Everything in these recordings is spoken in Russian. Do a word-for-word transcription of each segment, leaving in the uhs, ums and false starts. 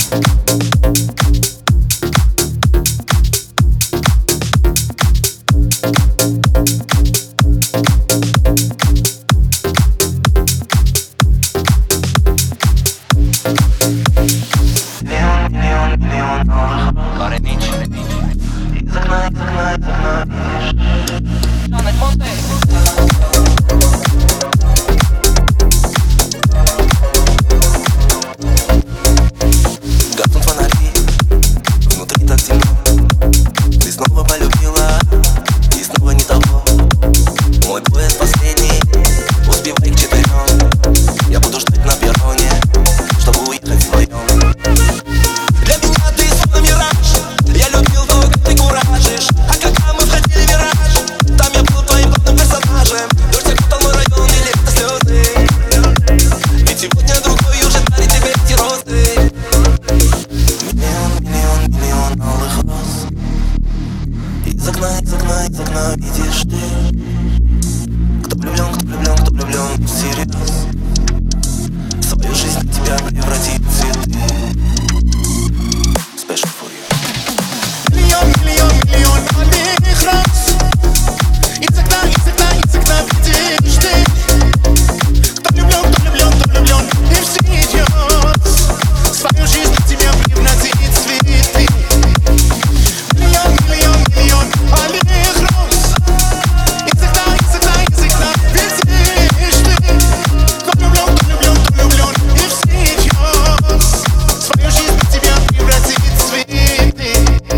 Гаснут фонари, внутри так темно. Ты снова полюбила, и снова не того. Мой поезд последний, успевай к четырем. Я буду ждать на перроне, чтобы уехать вдвоем. Для меня ты словно мираж. Я любил то, как ты куражишь. А когда мы входили в вираж, там я был твоим главным персонажем. Дождь окутал мой район, и лето слезы. Ведь сегодня другой уже дарит тебе эти розы. Миллион, миллион, миллион алых роз. Из окна, из окна, из окна видишь ты. Кто влюблен, кто влюблен, кто влюблен всерьез. Свою жизнь для тебя превратит в цветы. Special for you. Миллион, миллион, миллион алых роз. Из окна, из окна, из окна видишь ты. Кто влюблен, кто влюблен, кто влюблен и всерьез. Свою жизнь для тебя превратит в цветы. Миллион, миллион, миллион алых роз. Из окна, из окна, из окна видишь ты. Кто влюблен, кто влюблен, кто влюблен и всерьез. Свою жизнь для тебя превратит в цветы.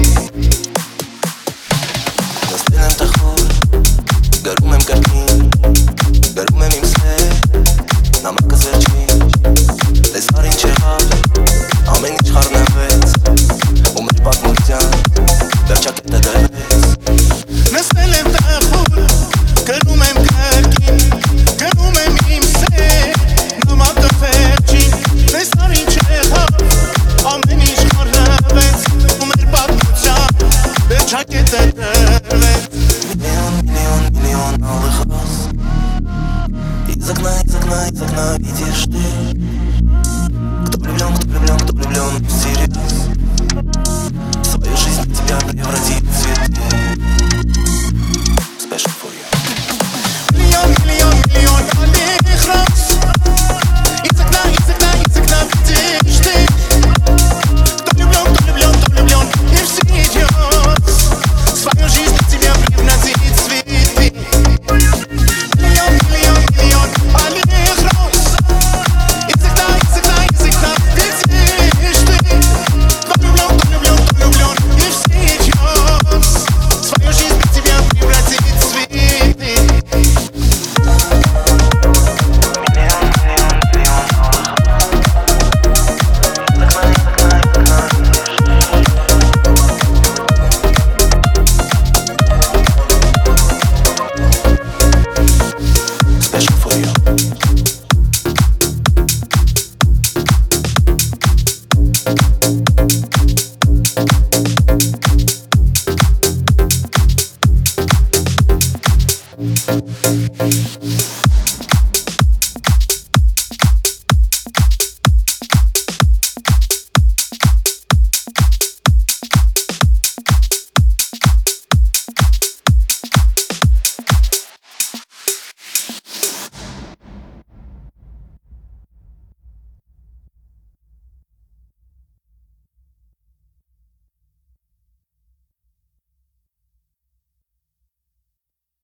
Настроен тахор, гарумем картин, гарумem imse, namaka zverčin. Te starin čehar, a meni čhar nevec. Umri pak mulțean, dar ce-a te devezi. نسلم تاخور كلومم كاكين كلومم إمسي نما تفرجين نسارين شهر أمنيش خربت عمر بعد متشار بچاكي تدربت. Миллион, миллион, миллион алых роз. Из окна, из окна, из окна видишь ты. Кто влюблен, кто влюблен, кто влюблен всерьез. Свою жизнь для тебя превратит